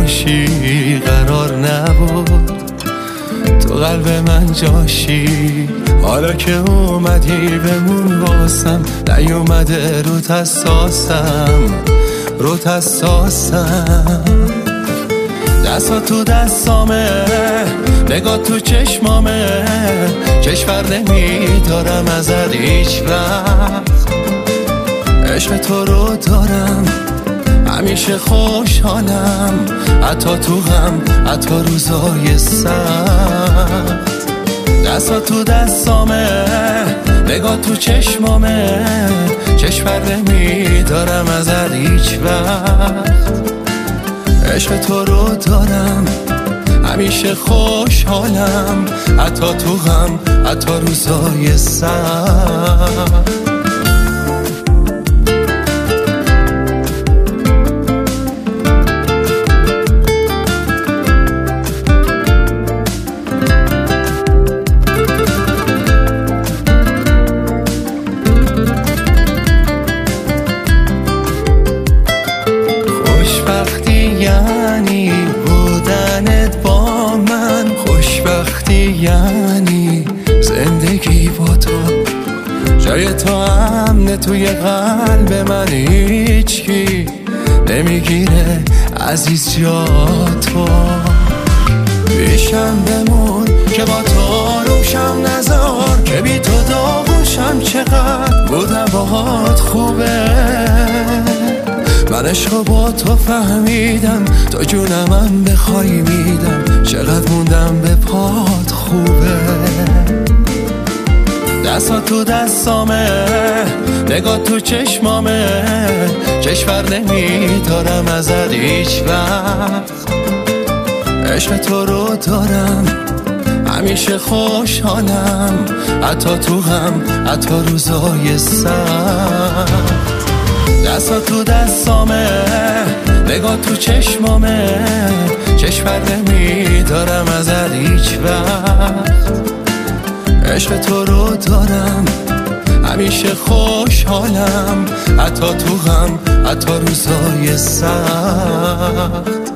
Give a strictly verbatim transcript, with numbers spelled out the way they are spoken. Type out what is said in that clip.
باشی قرار نبود، تو قلب من جاشی. حالا که اومدی بمون واسم، نیومده رو تساسم رو تساسم. دستا تو دستامه، نگاه تو چشمامه، کشور نمیدارم ازت هیچ وقت. عشق تو رو دارم همیشه خوشحالم، حتی تو غم حتی روزای سخت. دستا تو دستامه، نگاه تو چشمامه، کشور نمیدارم ازت هیچ وقت. عشق تو رو دارم همیشه خوشحالم، حتی تو غم حتی روزای سخت. یعنی بودنت با من، خوشبختی یعنی زندگی با تو. جای تو امنه توی قلب من، هیچکی نمیگیره عزیز جا تو. پیشم بمون که با تو روشم نزار، که بی تو داغوشم چقدر بودم باهات خوبه. من عشقو با تو فهمیدم، تا جونمم بخوای میدم، چقدر موندم به پات خوبه. دستا تو دستامه، نگاه تو چشمامه، کشور نمیدارم ازت هیچ وقت. عشق تو رو دارم همیشه خوشحالم، حتی تو غم حتی روزای سخت. دستا تو دستامه، نگاه تو چشمامه، کشور نمیدارم ازت هیچ وقت. عشق تو رو دارم همیشه خوشحالم، حتی تو غم حتی روزای سخت.